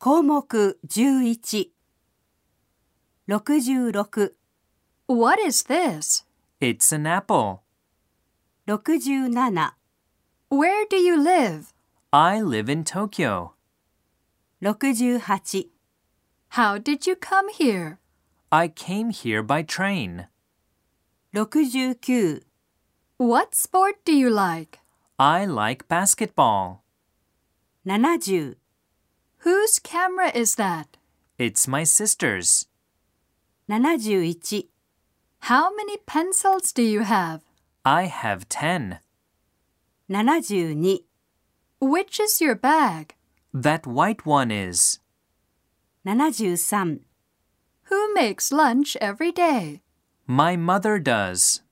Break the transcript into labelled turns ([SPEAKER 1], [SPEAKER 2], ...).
[SPEAKER 1] 項目11、66、
[SPEAKER 2] What is this?
[SPEAKER 3] It's an apple.
[SPEAKER 1] 67、
[SPEAKER 2] Where do you live?
[SPEAKER 3] I live in Tokyo.
[SPEAKER 1] 68、
[SPEAKER 2] How did you come here?
[SPEAKER 3] I came here by train.
[SPEAKER 1] 69、
[SPEAKER 2] What sport do you like?
[SPEAKER 3] I like basketball.
[SPEAKER 1] 70、
[SPEAKER 2] Whose camera is that?
[SPEAKER 3] It's my sister's.
[SPEAKER 1] 71、
[SPEAKER 2] How many pencils do you have?
[SPEAKER 3] I have 10.
[SPEAKER 1] 72、
[SPEAKER 2] Which is your bag?
[SPEAKER 3] That white one is.
[SPEAKER 1] 73、
[SPEAKER 2] Who makes lunch every day?
[SPEAKER 3] My mother does.